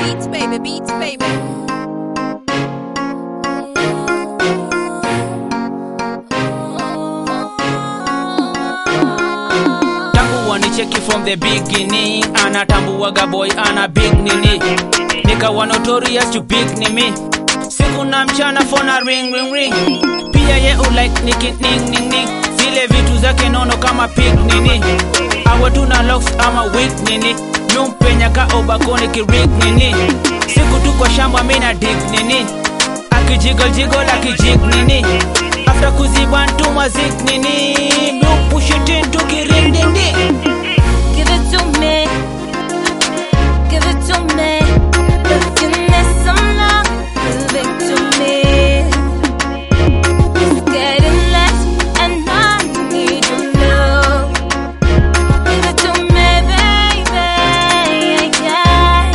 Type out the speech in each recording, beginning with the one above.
Beats baby, beats baby. Wanicheki from the beginning, anatambuaga boy ana big nini, nikawa notorious to big ni me. Siku na mchana phone a ring ring ring, pia ye ulike niki ning ning ning. Zile vitu zake nono kama pig nini, awe tuna locks ama wig nini, numpenya ka obakone ki rig nini. Siku tu kwa shamba mina dig nini, akijiggle jiggle akijig nini. After kuziban tu mazik nini, mu push it into ki ring ding ding. Give it to me, give it to me. If you need some love, give it to me. It's getting late and I need your love. Give it to me, baby, yeah.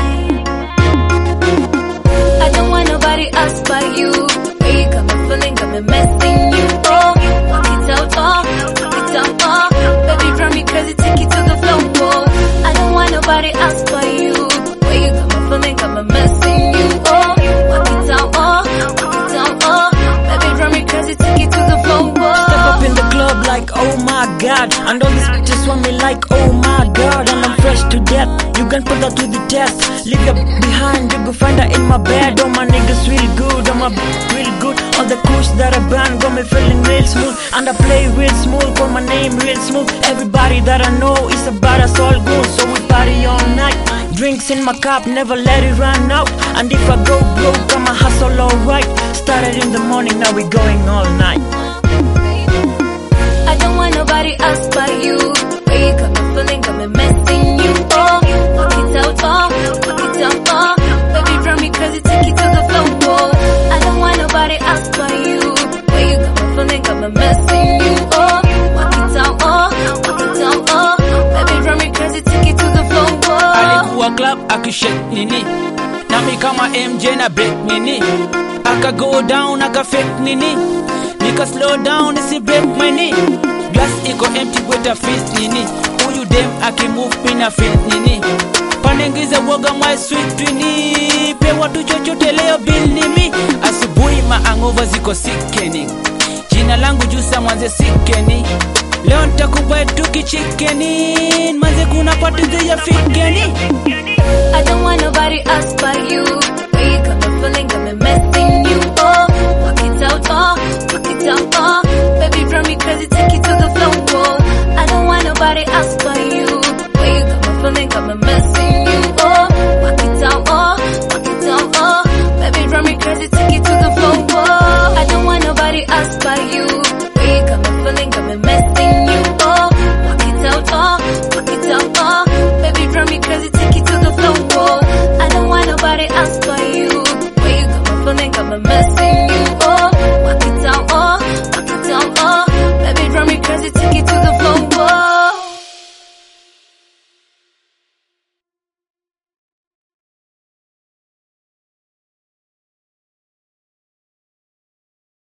I don't want nobody else but you. Where you got me feeling, got me messing you up. Walk it out, walk it out, baby, drive me crazy, take it to the floor. I don't want nobody else but you. Where you got me feeling, got me messing you up. Walk it out, baby, drive me crazy, take it to the floor. Step up in the club like oh my god, and all these bitches want me like oh my god, and I'm fresh to death. You can put that to the test. Leave your behind, you go find her in my bed. All my niggas real good, all my real good. All the kush that I burn got me feeling real smooth, and I play real smooth, call my name real smooth. Everybody that I know is about us all good, so we party all night. Drinks in my cup, never let it run out. And if I go broke, I'ma hustle alright. Started in the morning, now we going all night. I don't want nobody else but you. Where you got me feeling, got me messing you up. Walk it out, walk it out, baby, drive me crazy, take it to the floor. I don't want nobody else but you. Where you got me feeling, got me messing you up. Walk it out, baby, drive me crazy, take it to the floor. Alikuwa club akishake nini, nami kama MJ na break nini. Aka go down aka fake nini, nika slow down isi break my knee. Glass iko empty with a fist nini, uyu dem akimove pina fit nini. Panengiza woga my sweet twini, pe watu chochote leo bill nimi. Asubuhi maangova ziko sickening, jina langu jusa mwanze sikeni. Leo nitakupa tuki chickeni, manze kuna pati ya fikeni. I don't want nobody else